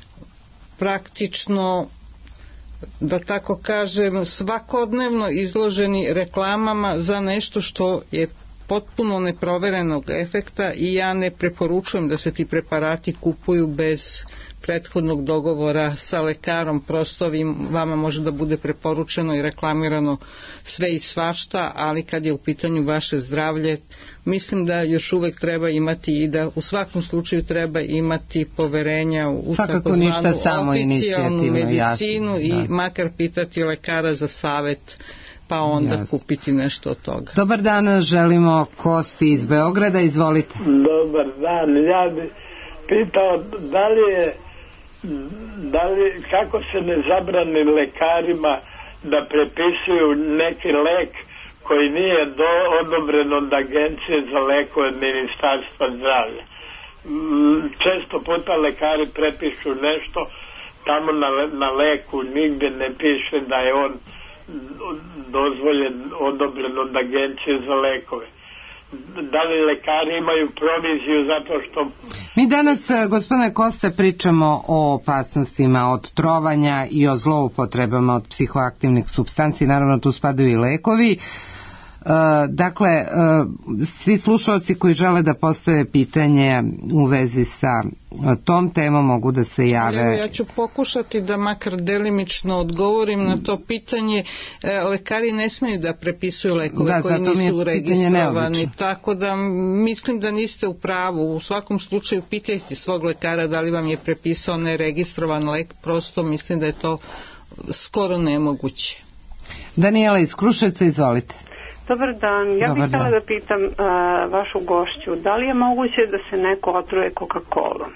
praktično, da tako kažem, svakodnevno izloženi reklamama za nešto što je potpuno neproverenog efekta i ja ne preporučujem da se ti preparati kupuju bez prethodnog dogovora sa lekarom, prosto vama može da bude preporučeno i reklamirano sve i svašta, ali kad je u pitanju vaše zdravlje, mislim da još uvek treba imati i da u svakom slučaju treba imati poverenja u takozvanu oficijalnu medicinu i makar pitati lekara za savet, pa onda yes. kupiti nešto od toga. Dobar dan, želimo Kosti iz Beograda, izvolite. Dobar dan, ja bih pitao da li je, da li, kako se ne zabrani lekarima da prepisuju neki lek koji nije do, odobren od Agencije za lekove Ministarstva zdravlja. Često puta lekari prepišu nešto, tamo na, na leku nigde ne piše da je on dozvoljen, odobren od Agencije za lekove. Da li lekari imaju proviziju zato što... Mi danas, gospodine Koste, pričamo o opasnostima od trovanja i o zloupotrebama od psihoaktivnih supstanci, naravno tu spadaju i lekovi. Dakle, svi slušalci koji žele da postave pitanje u vezi sa tom temom mogu da se jave. Evo, ja ću pokušati da makar delimično odgovorim na to pitanje. Lekari ne smiju da prepisuju lekove da, koji nisu registrovani, tako da mislim da niste u pravu. U svakom slučaju pitajte svog lekara da li vam je prepisao neregistrovan lek, prosto mislim da je to skoro nemoguće. Daniela iz Kruševca, izvolite. Dobar dan, ja bih htjela da pitam uh, vašu gošću, da li je moguće da se neko otruje Coca-Colom?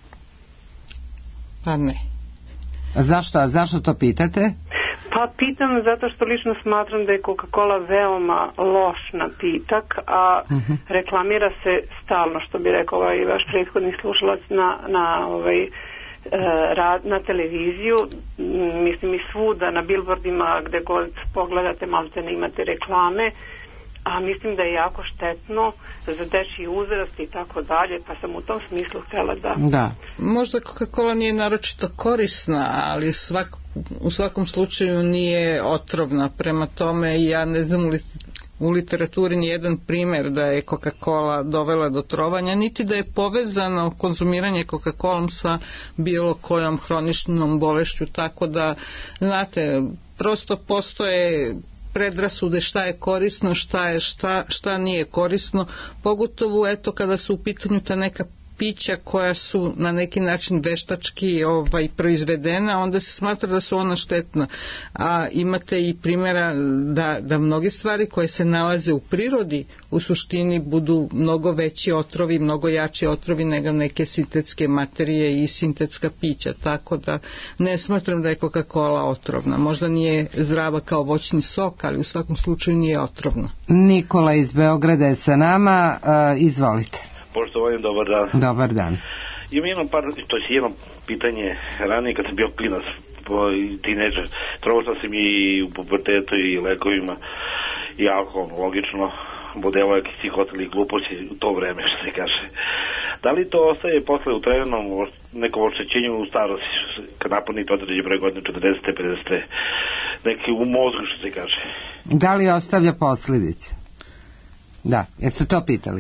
Pa ne. A zašto, a zašto to pitate? Pa pitam zato što lično smatram da je Coca-Cola veoma loš napitak, a uh-huh. reklamira se stalno, što bi rekao ovaj vaš prethodni slušalac, na, na ovaj... rad na televiziju, mislim i svuda na billboardima gde god pogledate malte ne imate reklame, a mislim da je jako štetno za dečiji uzrast i tako dalje, pa sam u tom smislu htjela da... Da. Možda Coca-Cola nije naročito korisna, ali svak, u svakom slučaju nije otrovna, prema tome ja ne znam li u literaturi ni jedan primjer da je Coca-Cola dovela do trovanja, niti da je povezano konzumiranje Coca-Colom sa bilo kojom hroničnom bolešću, tako da, znate, prosto postoje predrasude šta je korisno, šta je šta, šta nije korisno, pogotovo eto kada su u pitanju ta neka pića koja su na neki način veštački ovaj, proizvedena, onda se smatra da su ona štetna. A imate i primjera da, da mnoge stvari koje se nalaze u prirodi u suštini budu mnogo veći otrovi, mnogo jači otrovi nego neke sintetske materije i sintetska pića. Tako da ne smatram da je Coca-Cola otrovna. Možda nije zdrava kao voćni sok, ali u svakom slučaju nije otrovna. Nikola iz Beograda je sa nama. Uh, izvolite. Poštovanje, dobar dan. Dobar dan. Imam jedno par, to je jedno pitanje ranije kad sam bio klinac i tineđer. Trebao sam se mi i u pubertetu i lekovima i alkohol, logično, bodevojak i svih ostalih gluposti u to vreme, što se kaže. Da li to ostaje posle u trajnom nekom oštećenju u starosti, kad napunite određen broj godina, četrdeset pedeset, neki u mozgu, što se kaže? Da li ostavlja posljedice? Da, jeste to pitali?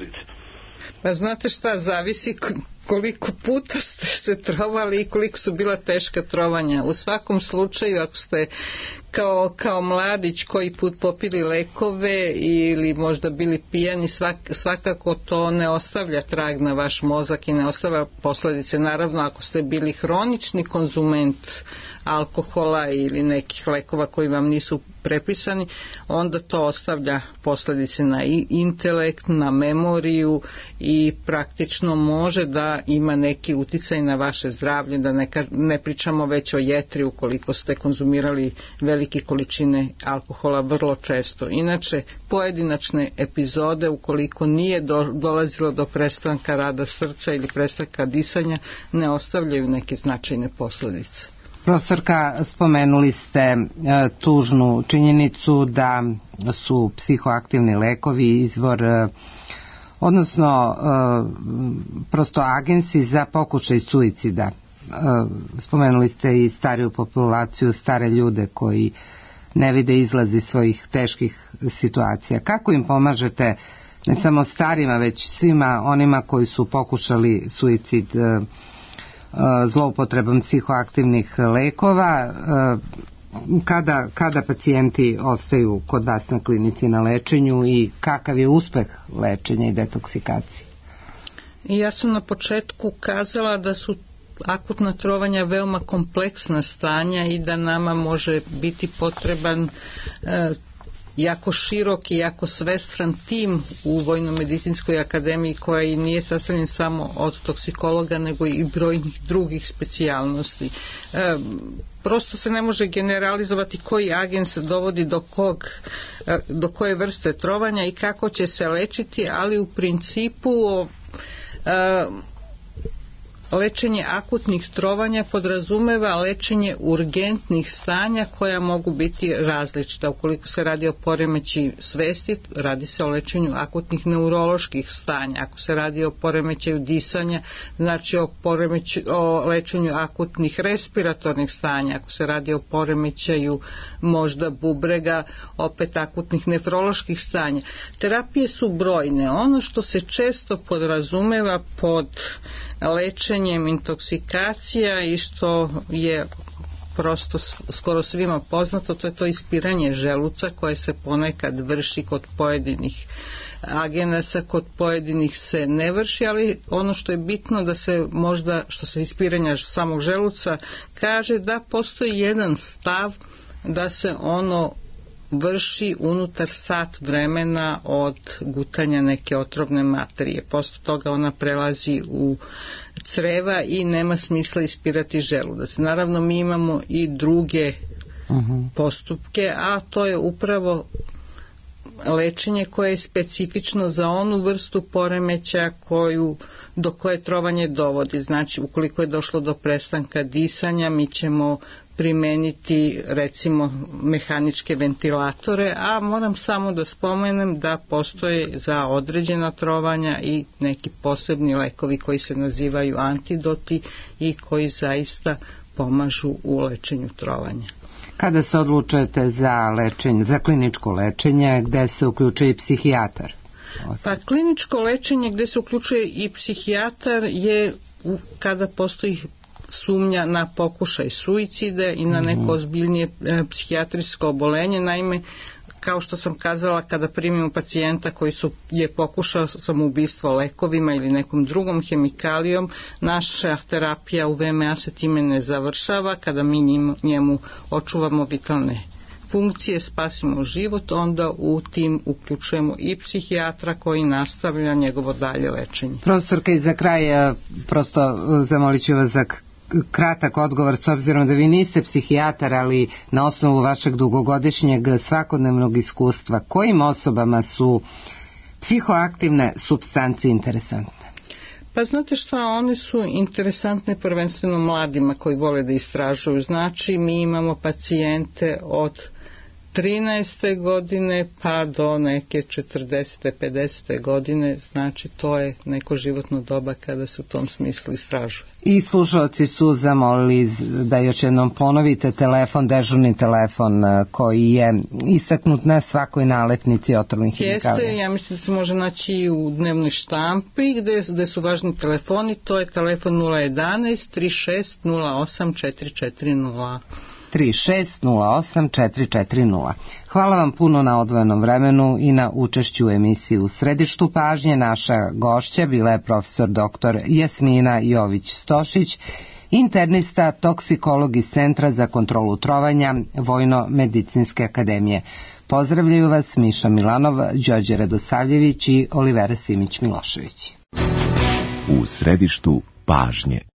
Pa znate šta, zavisi koliko puta ste se trovali i koliko su bila teška trovanja. U svakom slučaju, ako ste kao, kao mladić koji put popili lekove ili možda bili pijani, svak, svakako to ne ostavlja trag na vaš mozak i ne ostavlja posljedice. Naravno, ako ste bili hronični konzument alkohola ili nekih lekova koji vam nisu prepisani, onda to ostavlja posljedice na intelekt, na memoriju i praktično može da ima neki uticaj na vaše zdravlje, da ne, ne pričamo već o jetri ukoliko ste konzumirali velike količine alkohola vrlo često. Inače, pojedinačne epizode, ukoliko nije do, dolazilo do prestanka rada srca ili prestanka disanja, ne ostavljaju neke značajne posljedice. Profesorka, spomenuli ste e, tužnu činjenicu da su psihoaktivni lekovi izvor, e, odnosno e, prosto agenci za pokušaj suicida. E, spomenuli ste i stariju populaciju, stare ljude koji ne vide izlaz iz svojih teških situacija. Kako im pomažete, ne samo starima, već svima onima koji su pokušali suicid, e, zloupotrebom psihoaktivnih lekova. Kada, kada pacijenti ostaju kod vas na klinici na lečenju i kakav je uspeh lečenja i detoksikacije? Ja sam na početku kazala da su akutna trovanja veoma kompleksna stanja i da nama može biti potreban e, jako širok i jako svestran tim u Vojno-medicinskoj akademiji koja i nije sastavljen samo od toksikologa nego i brojnih drugih specijalnosti. E, prosto se ne može generalizovati koji agen se dovodi do kog, do koje vrste trovanja i kako će se lečiti, ali u principu e, lečenje akutnih trovanja podrazumeva lečenje urgentnih stanja koja mogu biti različita. Ukoliko se radi o poremećaju svesti, radi se o lečenju akutnih neuroloških stanja. Ako se radi o poremećaju disanja, znači o, poremeću, o lečenju akutnih respiratornih stanja. Ako se radi o poremećaju možda bubrega, opet akutnih nefroloških stanja. Terapije su brojne. Ono što se često podrazumeva pod lečenjem intoksikacija i što je prosto skoro svima poznato, to je to ispiranje želuca koje se ponekad vrši kod pojedinih agenasa, kod pojedinih se ne vrši, ali ono što je bitno da se možda, što se ispiranja samog želuca kaže, da postoji jedan stav da se ono vrši unutar sat vremena od gutanja neke otrovne materije. Posle toga ona prelazi u creva i nema smisla ispirati želudac. Naravno mi imamo i druge uh-huh. postupke, a to je upravo lečenje koje je specifično za onu vrstu poremećaja koju, do koje trovanje dovodi. Znači, ukoliko je došlo do prestanka disanja, mi ćemo primeniti recimo mehaničke ventilatore, a moram samo da spomenem da postoje za određena trovanja i neki posebni lekovi koji se nazivaju antidoti i koji zaista pomažu u lečenju trovanja. Kada se odlučujete za lečenje, za kliničko lečenje, gde se uključuje i psihijatar? Pa kliničko lečenje gde se uključuje i psihijatar je kada postoji sumnja na pokušaj suicida i na neko ozbiljnije e, psihijatrijsko obolenje. Naime, kao što sam kazala, kada primimo pacijenta koji su, je pokušao samoubistvo lekovima ili nekom drugom hemikalijom, naša terapija u V M A se time ne završava. Kada mi njemu, njemu očuvamo vitalne funkcije, spasimo život, onda u tim uključujemo i psihijatra koji nastavlja njegovo dalje lečenje. Profesorka, i za kraj, prosto zamolit ću vas za kratak odgovor, s obzirom da vi niste psihijatar, ali na osnovu vašeg dugogodišnjeg svakodnevnog iskustva, kojim osobama su psihoaktivne supstance interesantne? Pa znate šta, one su interesantne prvenstveno mladima koji vole da istražuju. Znači, mi imamo pacijente od trinaeste godine pa do neke četrdesete pedesete godine, znači to je neko životno doba kada se u tom smislu istražuje. I slušalci su zamolili da još jednom ponovite telefon, dežurni telefon koji je istaknut na svakoj nalepnici otrovnih hemikalija. Jeste, ja mislim da se može naći i u dnevnoj štampi gde, gde su važni telefoni, to je telefon nula jedanaest tri šest nula osam četiri četiri nula. tri šest nula osam četiri četiri nula. Hvala vam puno na odvojenom vremenu i na učešću u emisiji U središtu pažnje. Naša gošća bila je profesor doktor Jasmina Jović-Stošić, internista, toksikolog iz Centra za kontrolu trovanja Vojno-medicinske akademije. Pozdravljaju vas Miša Milanov, Đorđe Radosavljević i Olivera Simić-Milošević. U središtu pažnje.